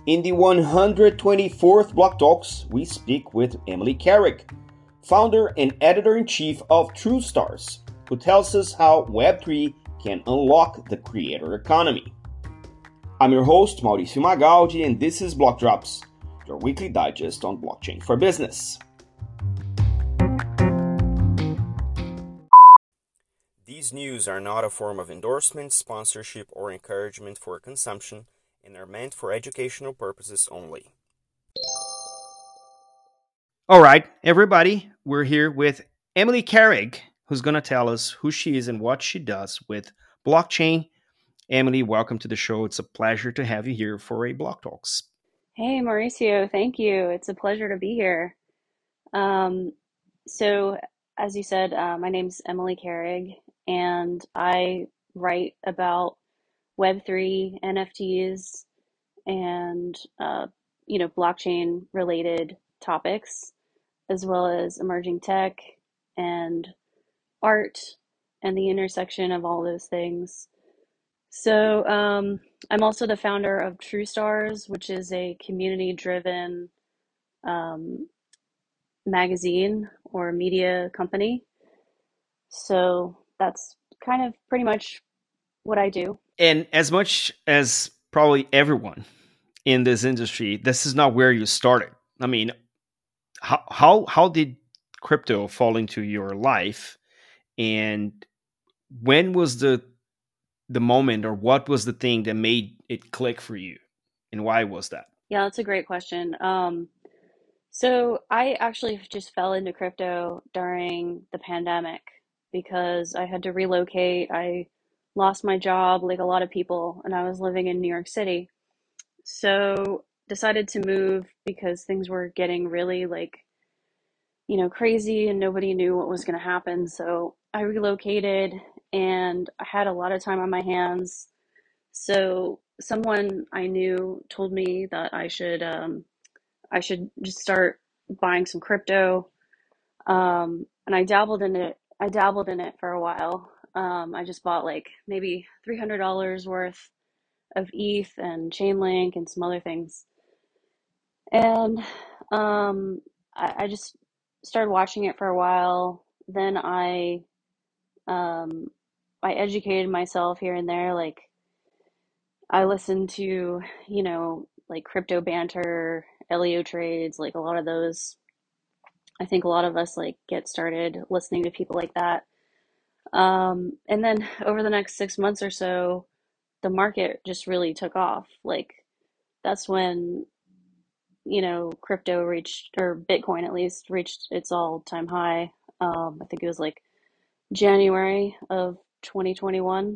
In the 124th Block Talks, we speak with Emily Carrick, founder and editor-in-chief of TrueStars, who tells us how Web3 can unlock the creator economy. I'm your host, Mauricio Magaldi, and this is Block Drops, your weekly digest on blockchain for business. These news are not a form of endorsement, sponsorship, or encouragement for consumption and are meant for educational purposes only. All right, everybody, we're here with Emily Carrick, who's going to tell us who she is and what she does with blockchain. Emily, welcome to the show. It's a pleasure to have you here for a Block Talks. Hey, Mauricio, thank you. It's a pleasure to be here. Um, so, as you said, my name's Emily Carrig, and I write about Web3, NFTs, and blockchain related topics, as well as emerging tech and art and the intersection of all those things. I'm also the founder of TrueStars, which is a community-driven um, magazine or media company. So that's kind of pretty much what I do. And as much as probably everyone in this industry, this is not where you started. I mean, how did crypto fall into your life, and when was the moment, or what was the thing that made it click for you, and why was that? Yeah, that's a great question. So I actually just fell into crypto during the pandemic because I had to relocate. I lost my job like a lot of people, and I was living in New York City. So decided to move because things were getting really crazy and nobody knew what was going to happen. So I relocated and I had a lot of time on my hands. So someone I knew told me that I should just start buying some crypto. And I dabbled in it. I dabbled in it for a while. I just bought like maybe $300 worth of ETH and Chainlink and some other things. And I just started watching it for a while. Then um, I educated myself here and there. Like I listened to, like crypto banter, LEO trades, like a lot of those. I think a lot of us like get started listening to people like that. And then over the next 6 months or so, the market just really took off. Like that's when crypto reached, or Bitcoin at least, reached its all-time high. I think it was like January of 2021.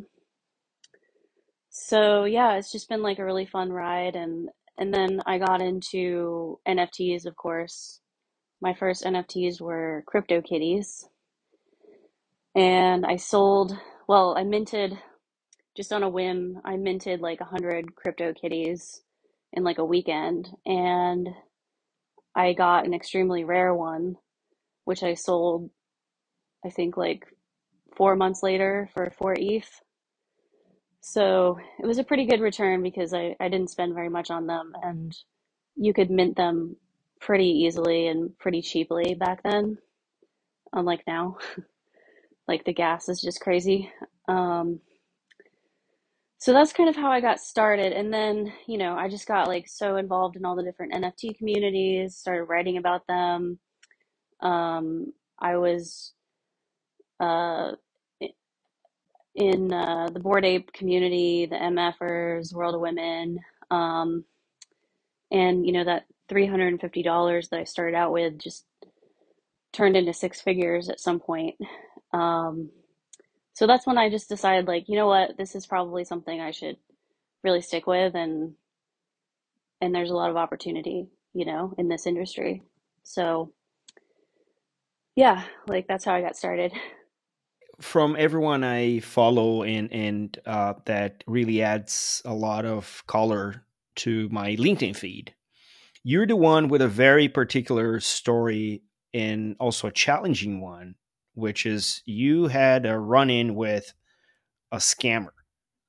So yeah, it's just been like a really fun ride, and then I got into NFTs, of course. My first NFTs were Crypto Kitties, and I minted just on a whim. I minted like 100 Crypto Kitties in like a weekend, and I got an extremely rare one, which I sold, I think, like 4 months later for 4 ETH. So it was a pretty good return because I didn't spend very much on them, and you could mint them pretty easily and pretty cheaply back then, unlike now. Like the gas is just crazy. Um, so that's kind of how I got started. And then, I just got like so involved in all the different NFT communities, started writing about them. I was uh, in the Bored Ape community, the MFers, World of Women, um, and that $350 that I started out with just turned into six figures at some point. Um, so that's when I just decided, like, you know what, this is probably something I should really stick with, and there's a lot of opportunity, in this industry. So yeah, like that's how I got started. From everyone I follow, and that really adds a lot of color to my LinkedIn feed. You're the one with a very particular story, and also a challenging one, which is you had a run in with a scammer.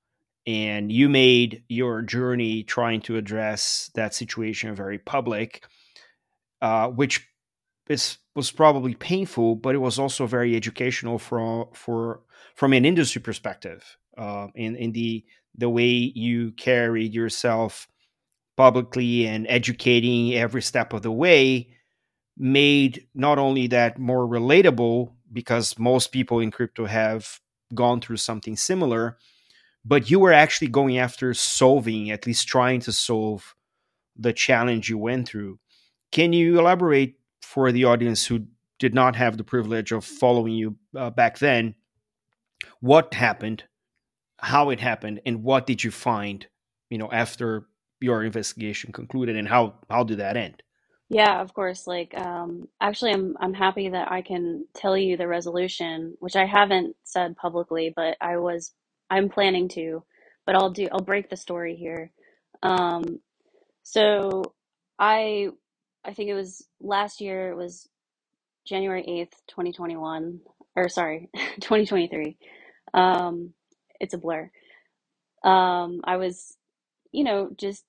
and you made your journey trying to address that situation very public, which was probably painful, but it was also very educational from an industry perspective, in the way you carried yourself publicly and educating every step of the way made not only that more relatable because most people in crypto have gone through something similar, but you were actually going after solving, at least trying to solve the challenge you went through. Can you elaborate for the audience who did not have the privilege of following you back then? What happened, how it happened, and what did you find? After your investigation concluded, and how did that end? Yeah, of course. Like, actually, I'm happy that I can tell you the resolution, which I haven't said publicly, but I'm planning to. But I'll break the story here. Um, so I I think it was last year. It was January 8th, 2021, or sorry, 2023. Um, it's a blur. I was, just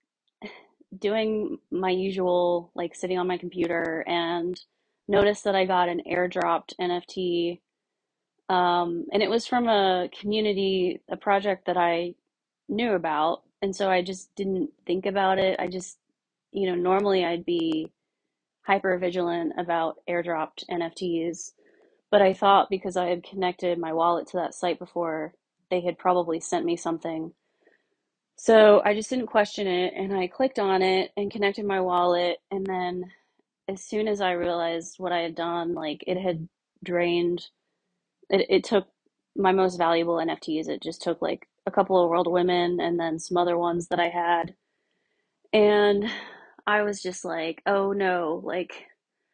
doing my usual, like sitting on my computer, and noticed that I got an airdropped NFT. And it was from a community, a project that I knew about. And so I just didn't think about it. Normally I'd be hyper vigilant about airdropped NFTs, but I thought because I had connected my wallet to that site before, they had probably sent me something. So I just didn't question it, and I clicked on it and connected my wallet. And then as soon as I realized what I had done, like it had drained, it took my most valuable NFTs. It just took like a couple of World Women and then some other ones that I had. And I was just like, oh no, like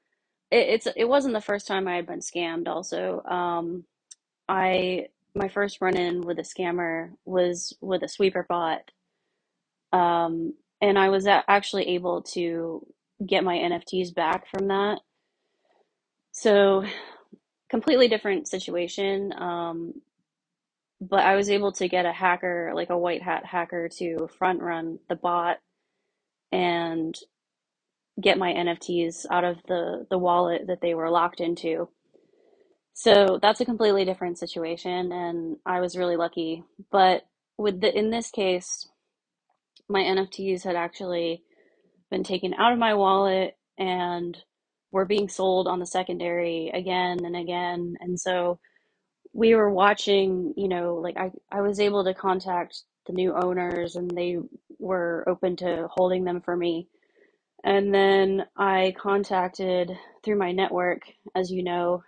it wasn't the first time I had been scammed also. I My first run-in with a scammer was with a sweeper bot. And I was actually able to get my NFTs back from that. So completely different situation. But I was able to get a hacker, like a white hat hacker, to front run the bot and get my NFTs out of the wallet that they were locked into. So that's a completely different situation, and I was really lucky. But in this case, my NFTs had actually been taken out of my wallet and were being sold on the secondary again and again. And so we were watching, like I was able to contact the new owners, and they were open to holding them for me. And then I contacted through my network, as you know,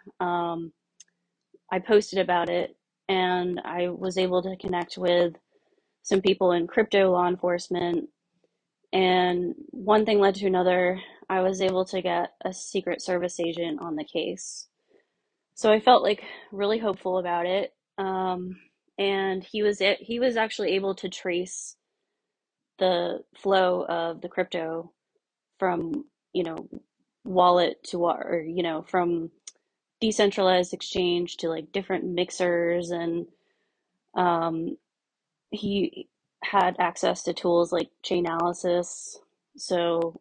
I posted about it, and I was able to connect with some people in crypto law enforcement. And one thing led to another. I was able to get a Secret Service agent on the case. So I felt like really hopeful about it. And he was actually able to trace the flow of the crypto from, you know, wallet to or from decentralized exchange to like different mixers. And um, he had access to tools like Chainalysis. So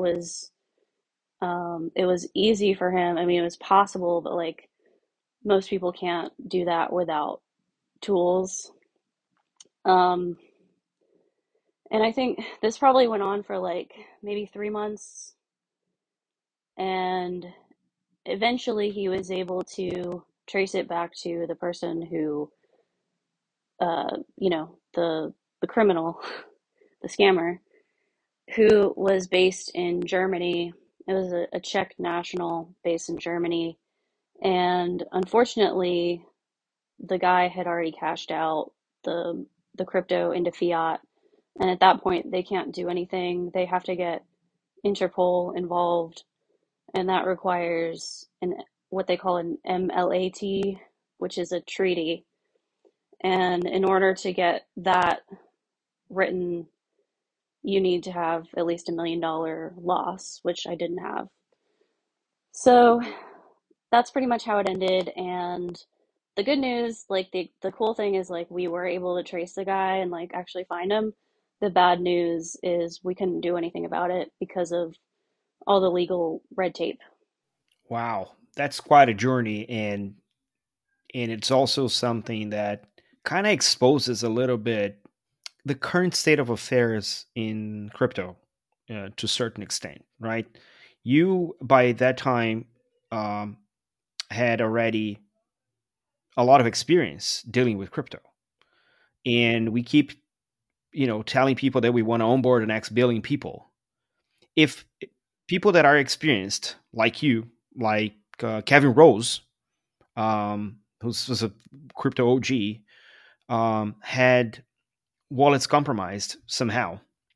it was easy for him. I mean, it was possible, but like most people can't do that without tools. Um, and I think this probably went on for like maybe 3 months. And eventually he was able to trace it back to the person who, the criminal, the scammer, who was based in Germany. It was a Czech national based in Germany. And unfortunately, the guy had already cashed out the crypto into fiat. And at that point, they can't do anything. They have to get Interpol involved, and that requires an what they call an MLAT, which is a treaty. And in order to get that written, you need to have at least $1 million loss, which I didn't have. So that's pretty much how it ended. And the good news, like the cool thing is like we were able to trace the guy and like actually find him. The bad news is we couldn't do anything about it because of all the legal red tape. Wow, that's quite a journey, and it's also something that kind of exposes a little bit the current state of affairs in crypto to a certain extent, right? You by that time um, had already a lot of experience dealing with crypto, and we keep telling people that we want to onboard the next billion people. If people that are experienced like you, like Kevin Rose, who's was a crypto OG, had wallets compromised somehow.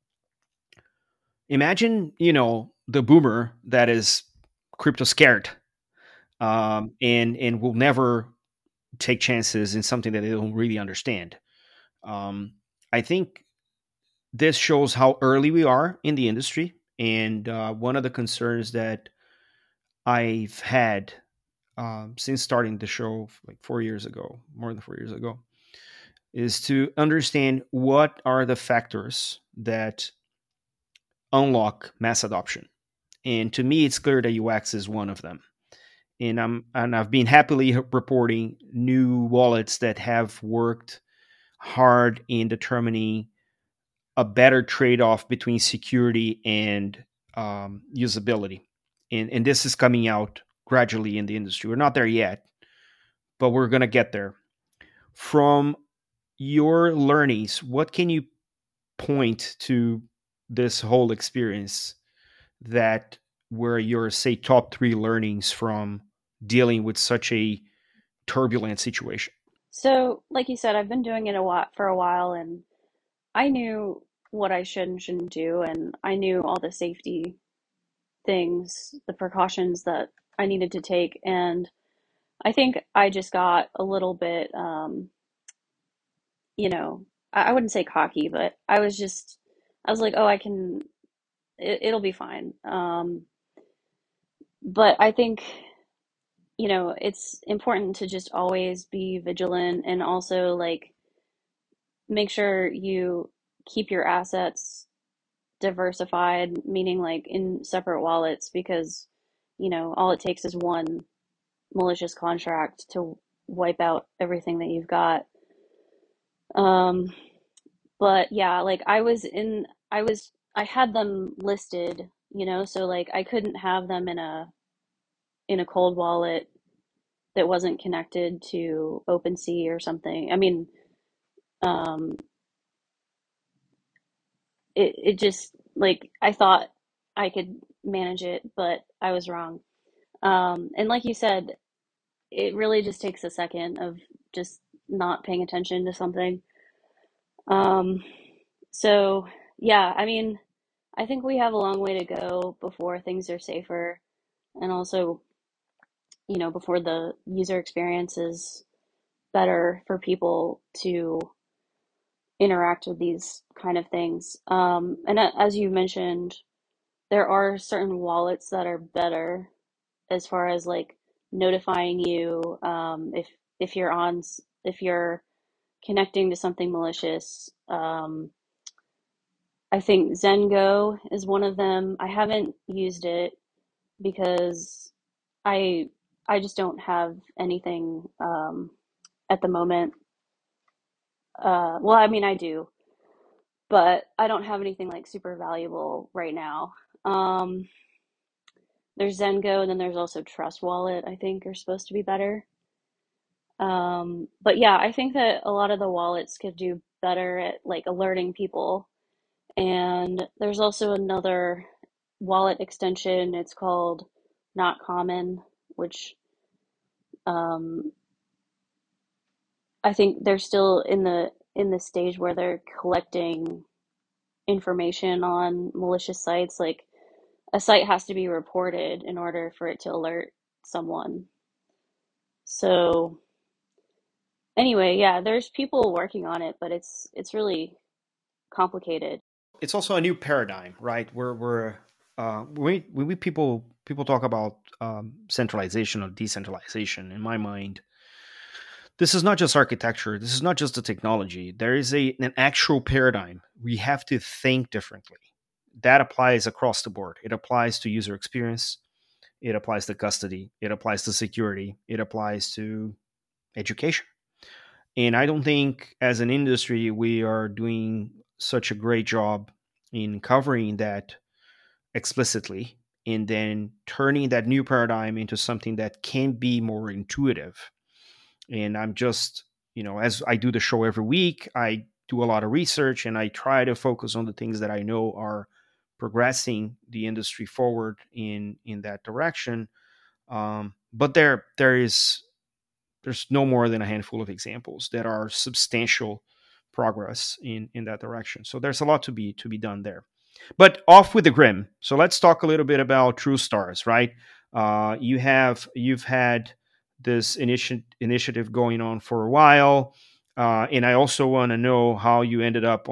Imagine, the boomer that is crypto scared, and will never take chances in something that they don't really understand. Um, I think this shows how early we are in the industry, and one of the concerns that I've had since starting the show like 4 years ago, more than 4 years ago, is to understand what are the factors that unlock mass adoption. And to me, it's clear that UX is one of them. And I've been happily reporting new wallets that have worked hard in determining a better trade-off between security and usability. And this is coming out gradually in the industry. We're not there yet, but we're going to get there. From your learnings, what can you point to this whole experience that were your, say, top three learnings from dealing with such a turbulent situation? So, like you said, I've been doing it for a while, and I knew what I should and shouldn't do, and I knew all the safety things, the precautions that I needed to take, and I think I just got a little bit, you know, I wouldn't say cocky, but I was like, oh, it'll be fine. But I think, it's important to just always be vigilant and also like make sure you keep your assets diversified, meaning like in separate wallets, because, all it takes is one malicious contract to wipe out everything that you've got. Um, but yeah, like I had them listed, so like I couldn't have them in a cold wallet that wasn't connected to OpenSea or something. I mean, um, it just like I thought I could manage it, but I was wrong. And like you said, it really just takes a second of just not paying attention to something. Um, so yeah, I mean, I think we have a long way to go before things are safer, and also, before the user experience is better for people to interact with these kind of things. And as you mentioned, there are certain wallets that are better as far as like notifying you if you're connecting to something malicious. I think Zengo is one of them. I haven't used it because I I just don't have anything at the moment. Well, I mean I do, but I don't have anything like super valuable right now. Um, there's Zengo, and then there's also Trust Wallet, I think are supposed to be better. But yeah, I think that a lot of the wallets could do better at like alerting people. And there's also another wallet extension. It's called Not Common, which um, I think they're still in the stage where they're collecting information on malicious sites. Like a site has to be reported in order for it to alert someone. So anyway, yeah, there's people working on it, but it's really complicated. It's also a new paradigm, right? When people talk about centralization or decentralization, in my mind, this is not just architecture. This is not just the technology. There is an actual paradigm. We have to think differently. That applies across the board. It applies to user experience. It applies to custody. It applies to security. It applies to education. And I don't think as an industry we are doing such a great job in covering that explicitly and then turning that new paradigm into something that can be more intuitive. And I'm just, as I do the show every week, I do a lot of research and I try to focus on the things that I know are progressing the industry forward in that direction. But there's no more than a handful of examples that are substantial progress in that direction. So there's a lot to be done there. But off with the grim. So let's talk a little bit about TrueStars, right? You've had this initiative going on for a while, and I also want to know how you ended up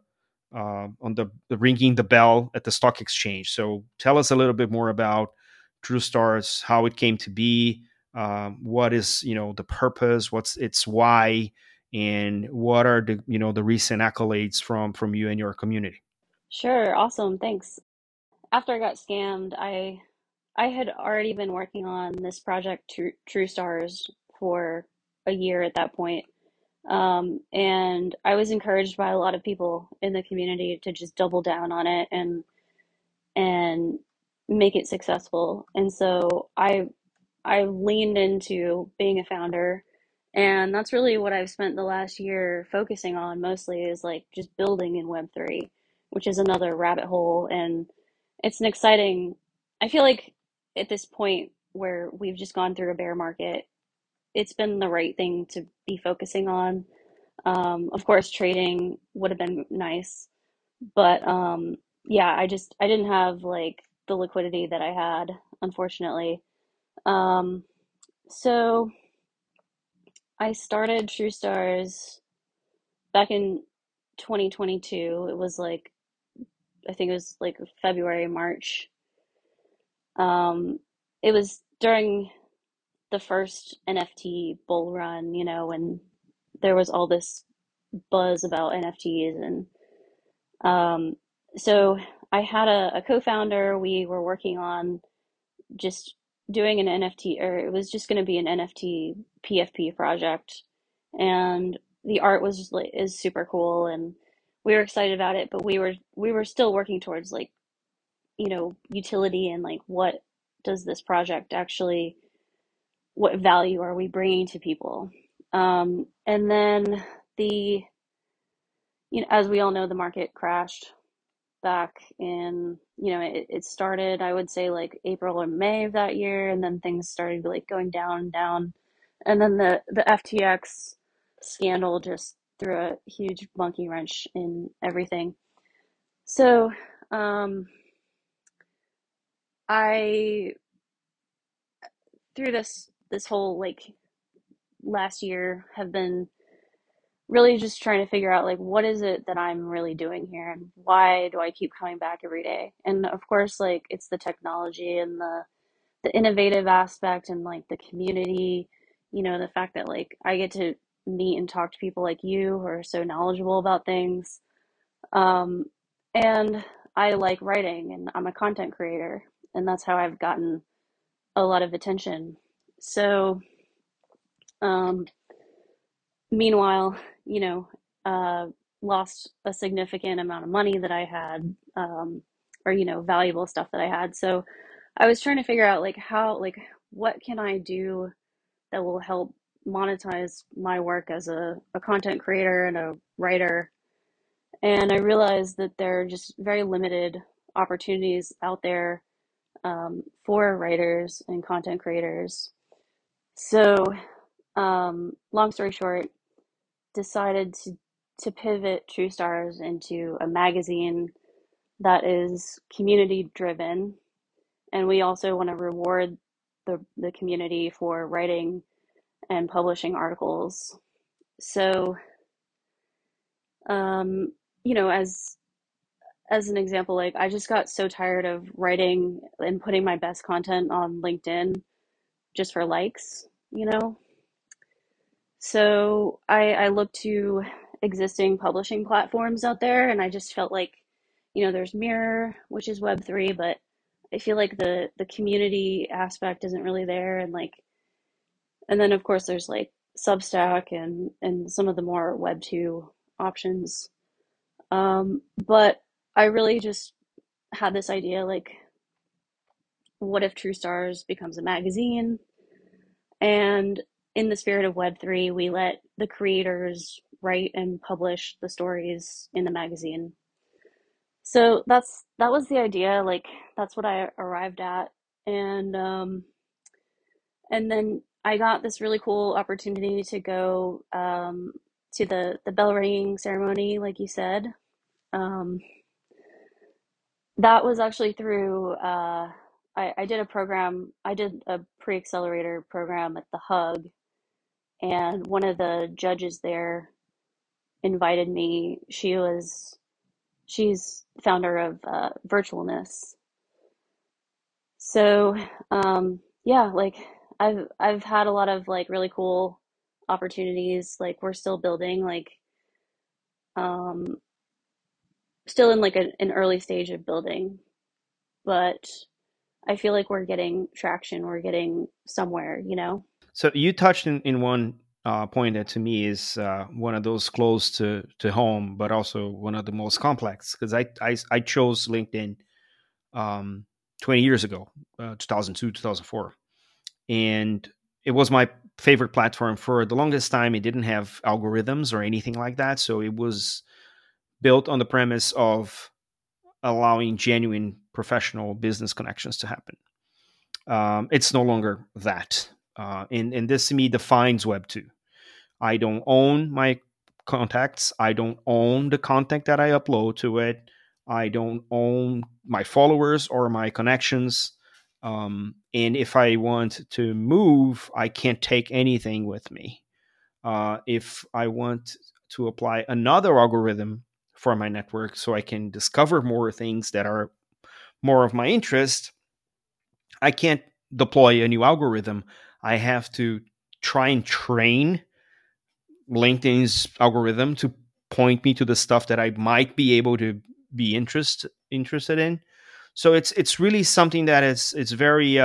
on the ringing the bell at the stock exchange. So tell us a little bit more about TrueStars, how it came to be, what is the purpose, what's its why, and what are the recent accolades from you and your community. Sure, awesome, thanks. After I got scammed, I had already been working on this project, True Stars, for a year at that point. And I was encouraged by a lot of people in the community to just double down on it and make it successful. And so I leaned into being a founder, and that's really what I've spent the last year focusing on mostly is like just building in Web3, which is another rabbit hole. And it's an exciting, I feel like at this point where we've just gone through a bear market, it's been the right thing to be focusing on. Of course, trading would have been nice, but yeah, I didn't have like the liquidity that I had, unfortunately. Um, so I started True Stars back in 2022. It was like, I think it was like February, March. Um, it was during the first NFT bull run, when there was all this buzz about NFTs. And um, so I had a co-founder. We were working on just doing an NFT, or it was just going to be an NFT PFP project. And the art was just like is super cool, and we were excited about it, but we were still working towards like, utility and like what does this project actually, what value are we bringing to people? And then the, as we all know, the market crashed back in, it started, I would say like April or May of that year, and then things started like going down and down. And then the FTX scandal just threw a huge monkey wrench in everything. So, I through this whole like last year have been really just trying to figure out like what is it that I'm really doing here and why do I keep coming back every day? And of course like it's the technology and the innovative aspect and like the community, the fact that like I get to meet and talk to people like you who are so knowledgeable about things. Um, and I like writing and I'm a content creator, and that's how I've gotten a lot of attention. So, um, meanwhile, lost a significant amount of money that I had, or, valuable stuff that I had. So I was trying to figure out like how, like, what can I do that will help monetize my work as a content creator and a writer. And I realized that there are just very limited opportunities out there, for writers and content creators. So, long story short, decided to pivot True Stars into a magazine that is community driven, and we also want to reward the community for writing and publishing articles. So, um, as an example, like I just got so tired of writing and putting my best content on LinkedIn just for likes, you know? So I looked to existing publishing platforms out there, and I just felt like, there's Mirror, which is Web3, but I feel like the community aspect isn't really there, and then of course there's like Substack and some of the more Web2 options. But I really just had this idea, like, what if True Stars becomes a magazine? And in the spirit of Web3, we let the creators write and publish the stories in the magazine. So that was the idea. Like, that's what I arrived at, and and then I got this really cool opportunity to go to the bell ringing ceremony, like you said. Um, that was actually through I did a program. I did a pre-accelerator program at the Hug, and one of the judges there invited me. She's founder of Virtualness. So yeah, like I've had a lot of like really cool opportunities. Like we're still building, like um, still in like an early stage of building, but I feel like we're getting traction. We're getting somewhere, you know? So you touched in one point that to me is one of those close to home, but also one of the most complex because I chose LinkedIn um, 20 years ago, 2002, 2004. And it was my favorite platform for the longest time. It didn't have algorithms or anything like that. So it was built on the premise of allowing genuine professional business connections to happen. It's no longer that. And this to me defines Web2. I don't own my contacts. I don't own the content that I upload to it. I don't own my followers or my connections. And if I want to move, I can't take anything with me. If I want to apply another algorithm for my network so I can discover more things that are more of my interest, I can't deploy a new algorithm. I have to try and train LinkedIn's algorithm to point me to the stuff that I might be able to be interested in. So it's really something that is it's very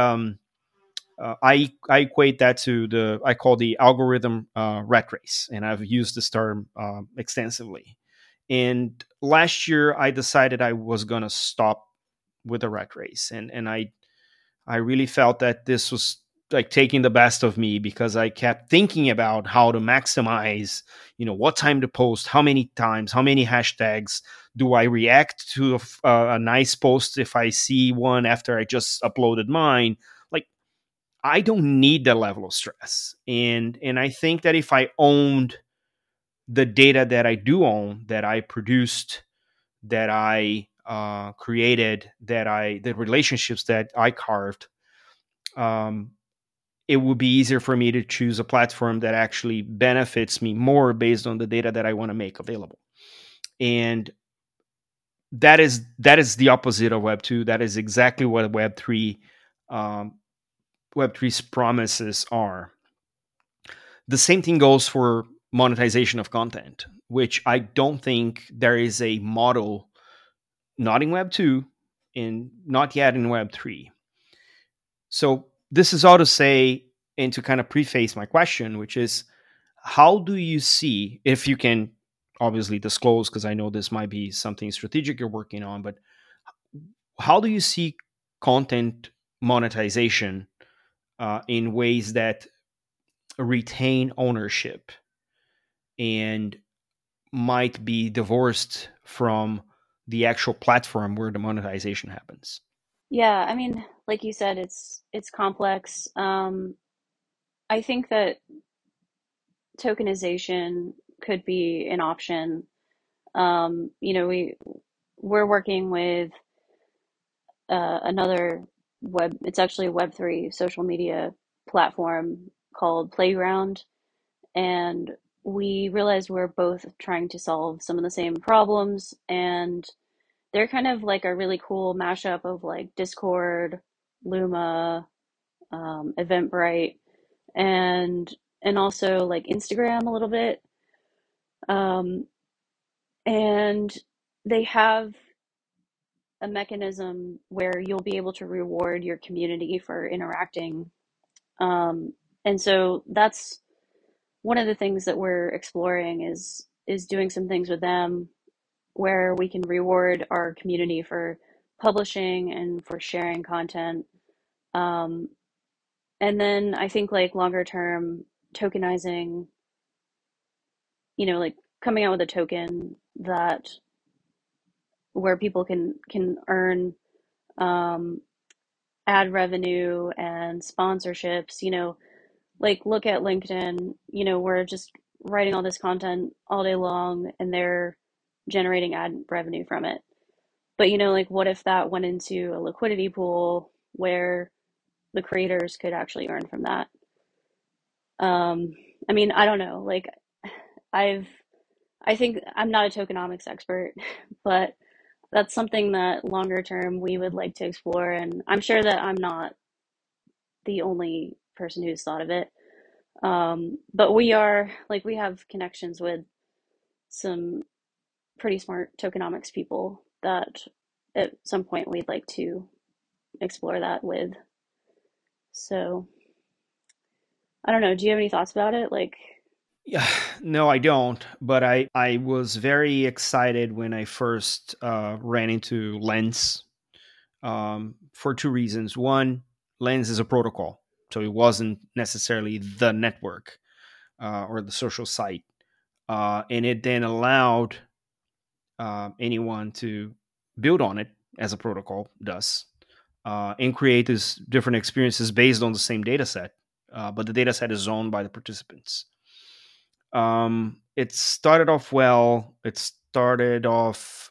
I equate that to the I call the algorithm rat race, and I've used this term extensively. And last year I decided I was gonna stop with the rat race, and I really felt that this was like taking the best of me because I kept thinking about how to maximize, what time to post, how many times, how many hashtags do I react to a nice post if I see one after I just uploaded mine. Like I don't need that level of stress, and I think that if I owned the data that I do own, that I produced, that I created, the relationships that I carved, um, it would be easier for me to choose a platform that actually benefits me more based on the data that I want to make available. And that is the opposite of Web 2. That is exactly what Web 3 Web 3's promises are. The same thing goes for monetization of content, which I don't think there is a model, not in Web 2 and not yet in Web 3. So this is all to say, and to kind of preface my question, which is, how do you see, if you can obviously disclose, because I know this might be something strategic you're working on, but how do you see content monetization in ways that retain ownership and might be divorced from the actual platform where the monetization happens? Yeah, I mean, like you said, it's complex. I think that tokenization could be an option. We're working with another it's actually a Web3 social media platform called Playground, and we realized we're both trying to solve some of the same problems, and they're kind of like a really cool mashup of like Discord, Luma, Eventbrite, and and also like Instagram a little bit. Um, and they have a mechanism where you'll be able to reward your community for interacting. And so that's one of the things that we're exploring is doing some things with them where we can reward our community for publishing and for sharing content. Um, and then I think like longer term tokenizing, like coming out with a token that where people can earn um, ad revenue and sponsorships, like look at LinkedIn, we're just writing all this content all day long and they're generating ad revenue from it. But like what if that went into a liquidity pool where the creators could actually earn from that? Um, I mean, I don't know. Like I've I think I'm not a tokenomics expert, but that's something that longer term we would like to explore, and I'm sure that I'm not the only person who's thought of it. But we have connections with some pretty smart tokenomics people that at some point we'd like to explore that with. So I don't know. Do you have any thoughts about it? Like, Yeah, no, I don't. But I was very excited when I first ran into Lens for two reasons. One, Lens is a protocol, so it wasn't necessarily the network or the social site, and it then allowed anyone to build on it as a protocol does and create these different experiences based on the same data set, but the data set is owned by the participants. It started off well. It started off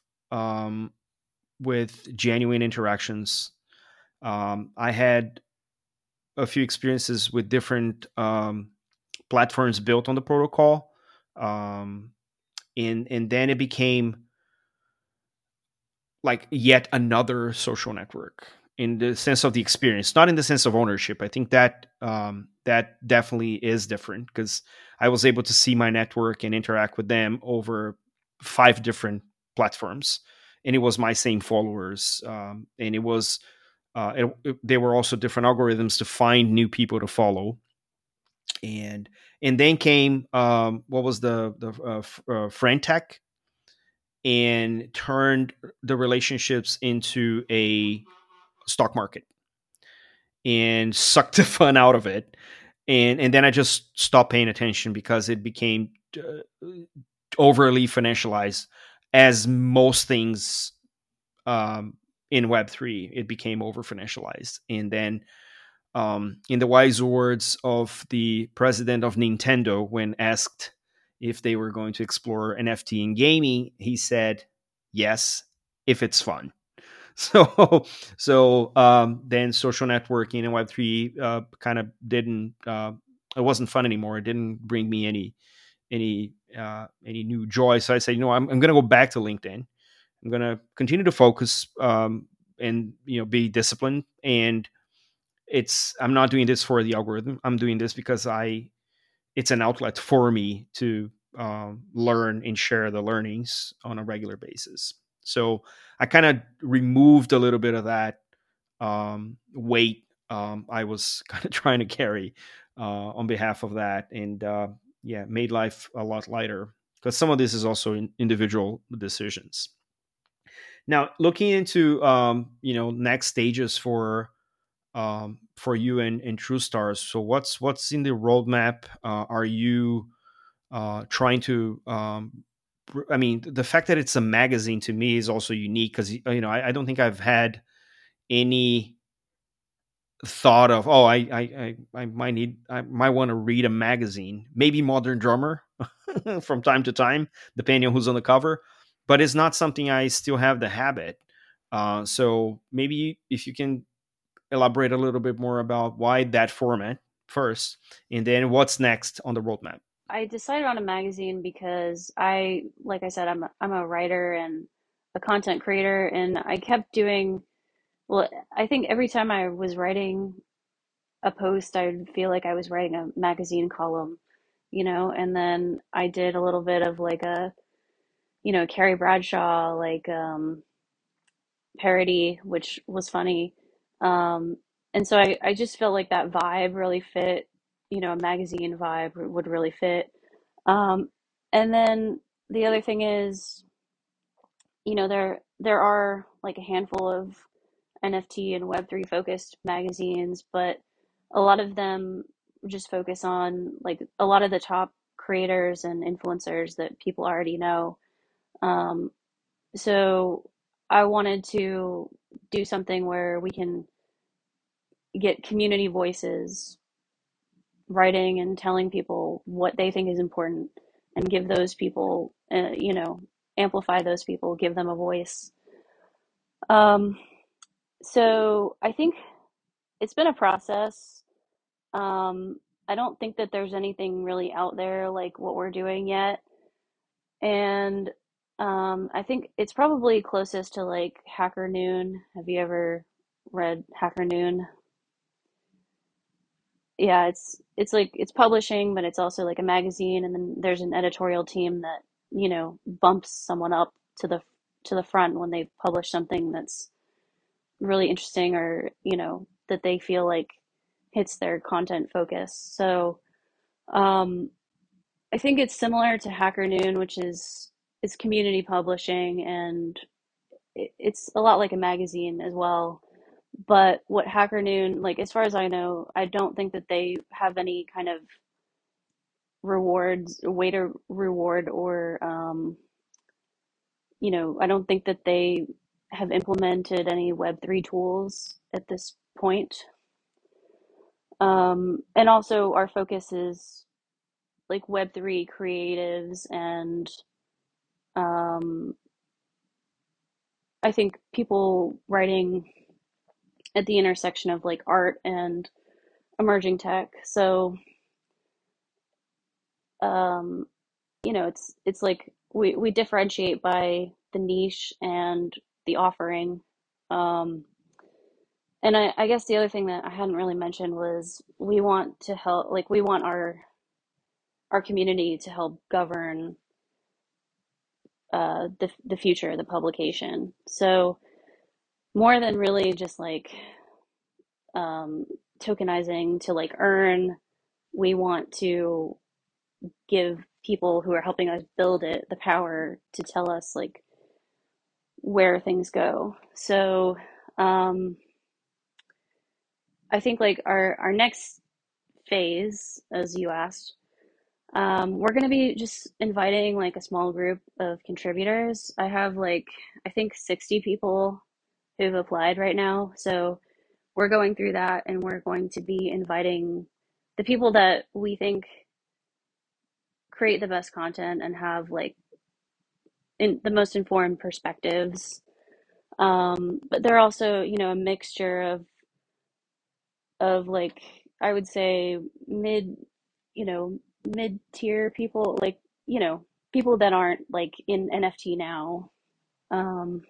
with genuine interactions. I had a few experiences with different platforms built on the protocol, and then it became like yet another social network in the sense of the experience, not in the sense of ownership. I think that that definitely is different because I was able to see my network and interact with them over 5 different platforms, and it was my same followers, and it was there were also different algorithms to find new people to follow, and then came what was the friend tech and turned the relationships into a stock market and sucked the fun out of it. And then I just stopped paying attention because it became overly financialized, as most things in Web3, it became over financialized. And then, in the wise words of the president of Nintendo, when asked if they were going to explore NFT in gaming, he said, "Yes, if it's fun." So then social networking and Web3 kind of didn't. It wasn't fun anymore. It didn't bring me any new joy. So I said, I'm going to go back to LinkedIn. I'm going to continue to focus and be disciplined. And I'm not doing this for the algorithm. I'm doing this because it's an outlet for me to learn and share the learnings on a regular basis. So I kind of removed a little bit of that weight I was kind of trying to carry on behalf of that, and yeah, made life a lot lighter because some of this is also individual decisions. Now, looking into next stages for you and TrueStars. So what's in the roadmap? Are you trying to? I mean, the fact that it's a magazine to me is also unique because I don't think I've had any thought of, oh, I might want to read a magazine, maybe Modern Drummer from time to time, depending on who's on the cover, but it's not something I still have the habit. So maybe if you can elaborate a little bit more about why that format first, and then what's next on the roadmap. I decided on a magazine because like I said, I'm a writer and a content creator, and I kept doing, well, I think every time I was writing a post, I would feel like I was writing a magazine column, and then I did a little bit of like a, Carrie Bradshaw, like, parody, which was funny. Um, and so I just felt like that vibe really fit, a magazine vibe would really fit. Um, and then the other thing is, there are like a handful of NFT and Web3 focused magazines, but a lot of them just focus on like a lot of the top creators and influencers that people already know. Um, so I wanted to do something where we can get community voices writing and telling people what they think is important and give those people, amplify those people, give them a voice. Um, so I think it's been a process. Um, I don't think that there's anything really out there like what we're doing yet. And I think it's probably closest to like Hacker Noon. Have you ever read Hacker Noon? Yeah, it's like it's publishing, but it's also like a magazine, and then there's an editorial team that, bumps someone up to the front when they publish something that's really interesting, or, that they feel like hits their content focus. So, um, I think it's similar to Hacker Noon, which is it's community publishing, and it's a lot like a magazine as well. But what Hacker Noon, like as far as I know, I don't think that they have any kind of rewards, way to reward, or I don't think that they have implemented any Web3 tools at this point. And also our focus is like Web3 creatives and um, I think people writing at the intersection of like art and emerging tech. So, um, it's like we differentiate by the niche and the offering. Um, and I guess the other thing that I hadn't really mentioned was we want to help, like we want our community to help govern the future of the publication. So more than really just like um, tokenizing to like earn, we want to give people who are helping us build it the power to tell us like where things go. So um, I think like our next phase, as you asked, we're going to be just inviting like a small group of contributors. I have like I think 60 people who've applied right now. So we're going through that, and we're going to be inviting the people that we think create the best content and have like the most informed perspectives. But they're also, a mixture of like I would say you know, mid tier people, like, people that aren't like in NFT now. Um,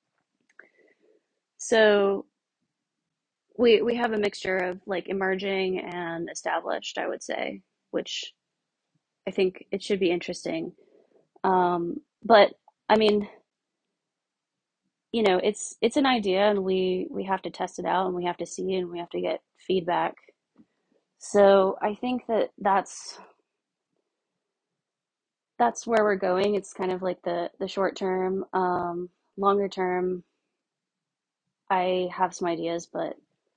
so we have a mixture of like emerging and established, I would say, which I think it should be interesting. But I mean, it's an idea, and we have to test it out, and we have to see, and we have to get feedback. So I think that that's where we're going. It's kind of like the short term. Longer term, I have some ideas, but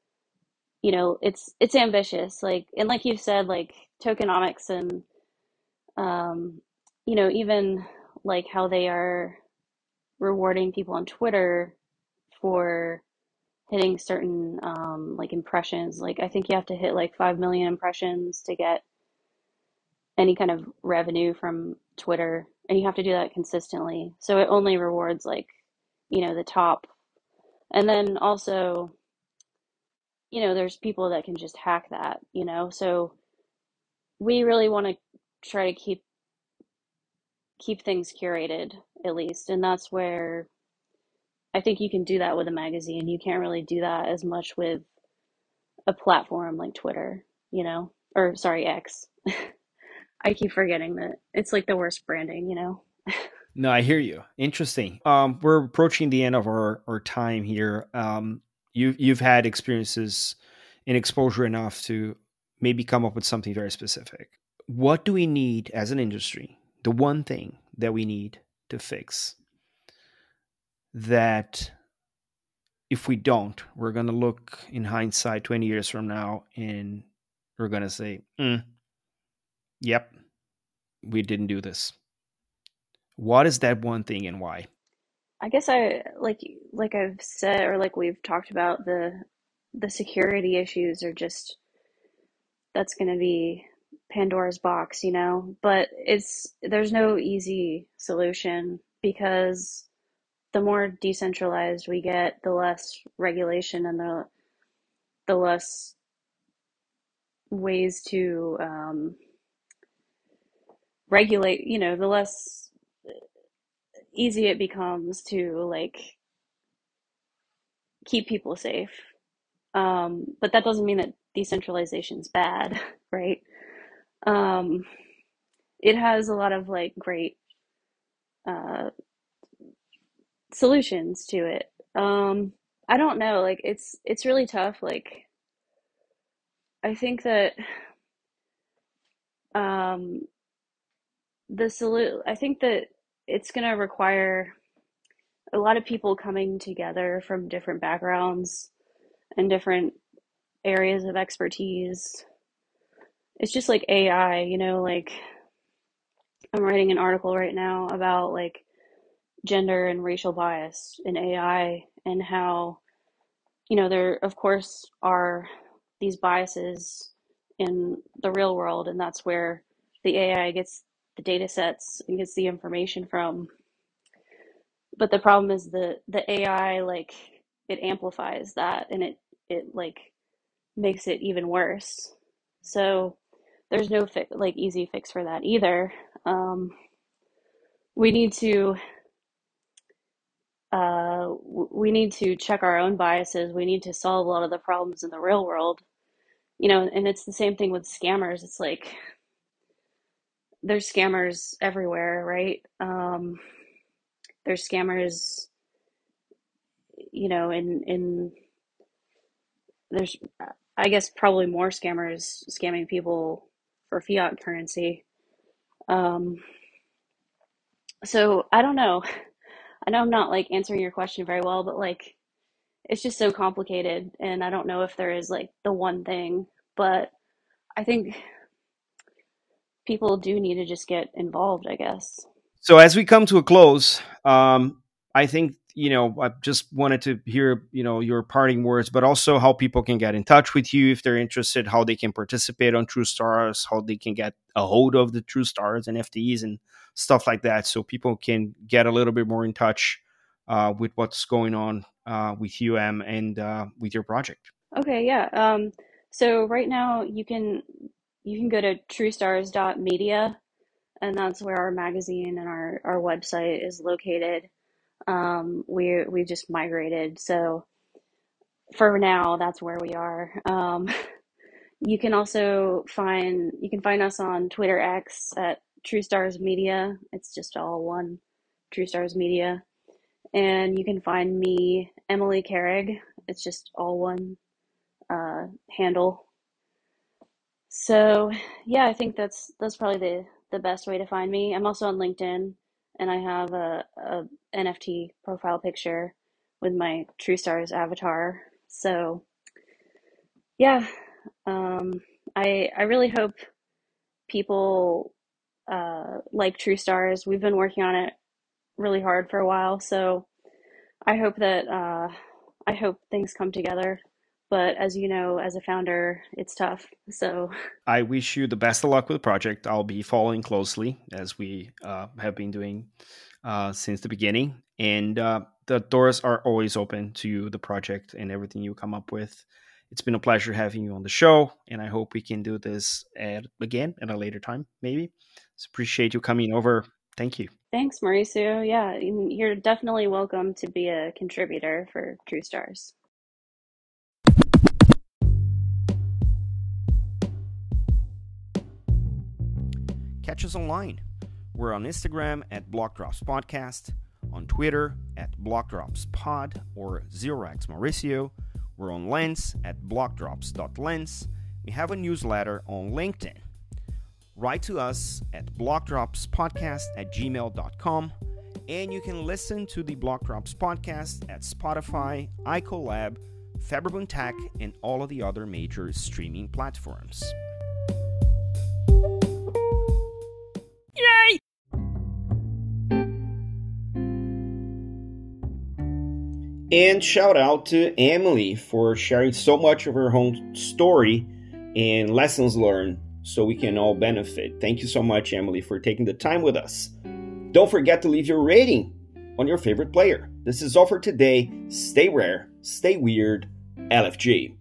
it's ambitious. Like, and like you said, like tokenomics and um, even like how they are rewarding people on Twitter for hitting certain like impressions. Like I think you have to hit like 5 million impressions to get any kind of revenue from Twitter, and you have to do that consistently. So it only rewards like, the top. And then also, there's people that can just hack that. So we really want to try to keep things curated at least, and that's where I think you can do that with a magazine. You can't really do that as much with a platform like Twitter, or sorry, X. I keep forgetting that it's like the worst branding. No, I hear you. Interesting. We're approaching the end of our time here. You've had experiences and exposure enough to maybe come up with something very specific. What do we need as an industry? The one thing that we need to fix that if we don't, we're going to look in hindsight 20 years from now and we're going to say, yep, we didn't do this. What is that one thing and why? I guess like I've said, or like we've talked about, the security issues are just, that's going to be Pandora's box. But there's no easy solution, because the more decentralized we get, the less regulation and the less ways to regulate, the less easy it becomes to like keep people safe. But that doesn't mean that decentralization is bad, right? Um, it has a lot of like great uh, solutions to it. I don't know, like it's really tough. Like I think that um, I think that it's gonna require a lot of people coming together from different backgrounds and different areas of expertise. It's just like AI, like I'm writing an article right now about like gender and racial bias in AI, and how, there of course are these biases in the real world, and that's where the AI gets the data sets and gets the information from. But the problem is the AI, like, it amplifies that, and it like makes it even worse. So there's no like easy fix for that either. Um, we need to we need to check our own biases. We need to solve a lot of the problems in the real world. And it's the same thing with scammers. It's like there's scammers everywhere, right? There's scammers, in there's, I guess, probably more scammers scamming people for fiat currency. Um, so I don't know. I know I'm not like answering your question very well, but like it's just so complicated, and I don't know if there is like the one thing, but I think people do need to just get involved, I guess. So as we come to a close, I think I just wanted to hear your parting words, but also how people can get in touch with you if they're interested, how they can participate on True Stars, how they can get a hold of the True Stars and FTEs and stuff like that, so people can get a little bit more in touch with what's going on with UM and with your project. Okay, yeah. So right now you can go to truestars.media, and that's where our magazine and our website is located. We just migrated, so for now that's where we are. You can find us on Twitter X at True Stars Media. It's just all one, True Stars Media. And you can find me, Emily Carrig. It's just all one handle. So yeah, I think that's probably the best way to find me. I'm also on LinkedIn, and I have a NFT profile picture with my True Stars avatar. So yeah, um, I really hope people like True Stars. We've been working on it really hard for a while, so I hope that I hope things come together. But as you know, as a founder, it's tough. So I wish you the best of luck with the project. I'll be following closely as we have been doing since the beginning. And the doors are always open to the project and everything you come up with. It's been a pleasure having you on the show, and I hope we can do this again at a later time, maybe. So appreciate you coming over. Thank you. thanks, Mauricio. Yeah, you're definitely welcome to be a contributor for True Stars. catch us online. We're on Instagram at BlockDropsPodcast, on Twitter at BlockDropsPod or Zerox Mauricio. We're on Lens at blockdrops.lens. We have a newsletter on LinkedIn. Write to us at blockdropspodcast@gmail.com, and you can listen to the Block Drops podcast at Spotify, iColab, Faberbun Tech, and all of the other major streaming platforms. Yay! And shout out to Emily for sharing so much of her own story and lessons learned so we can all benefit. Thank you so much, Emily, for taking the time with us. Don't forget to leave your rating on your favorite player. This is all for today. Stay rare, stay weird, LFG.